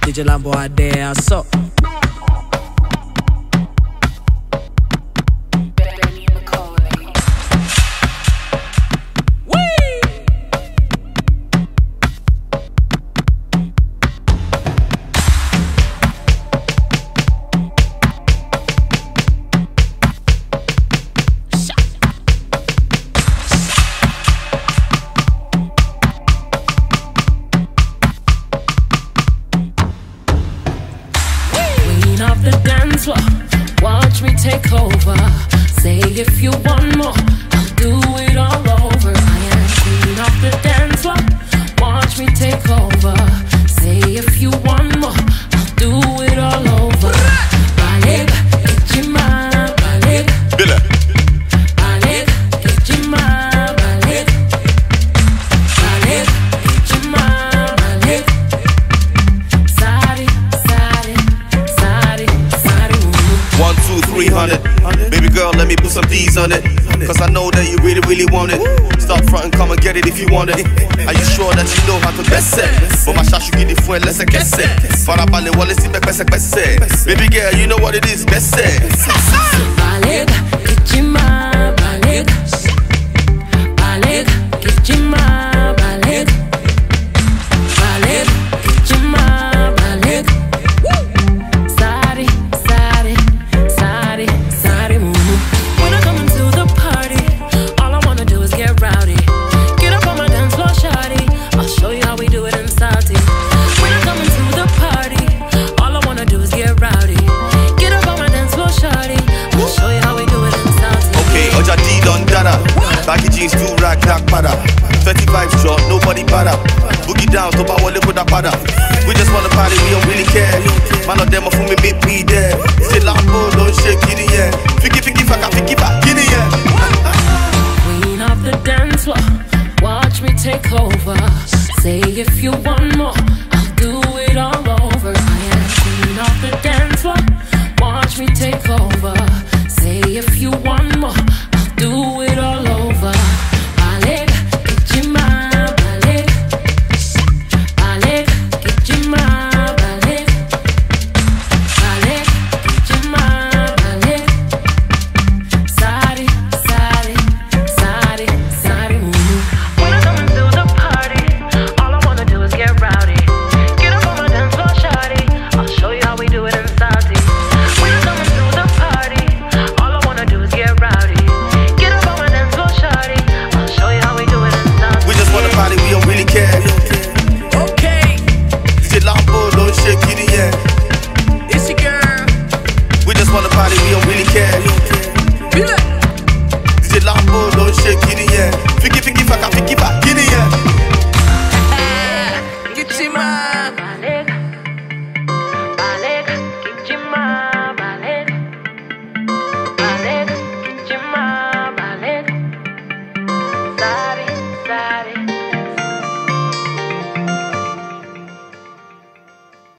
DJ Lambo a there, so. Watch me take over. Say if you want more, I'll do it all over. I am queen of the dance floor. Watch me take over. Say if you want more, I'll do it all over. Balik, Ejima, balik. Balik, Ejima, balik. Balik, Ejima, balik. Sari, sari, sari, sari. 1, 2, 300. Baby girl, let me put some D's on it. Cause I know that you really, really want it. Stop front and come and get it if you want it. Are you sure that you know how to best it? But my shot should get the fuel, let's get it. Farabale, wallet, see, best it. Baby girl, you know what it is, best it. Balik, Ejima, balik. Balik, Ejima, balik. Balik, Ejima, balik. Sari, sari, sari, sari, when I come into the party, all I wanna do is get rowdy. Get up on my dance floor, shawty. I'll show you how we do it in Salty. When I come into the party, all I wanna do is get rowdy. Get up on my dance floor, shawty. I'll show you how we do it in Salty. Okay, Oja D done dada. Baggy jeans, 2 rack, dark pada. 35 short, nobody bada. Boogie down, top I wallet with a pada. We just wanna party, we don't really care. Man of them are for me, be there. Say Lambo, don't shake it in the air. Fiki, faka, fiki, back in the air. Queen of the dance floor, watch me take over. Say if you want more,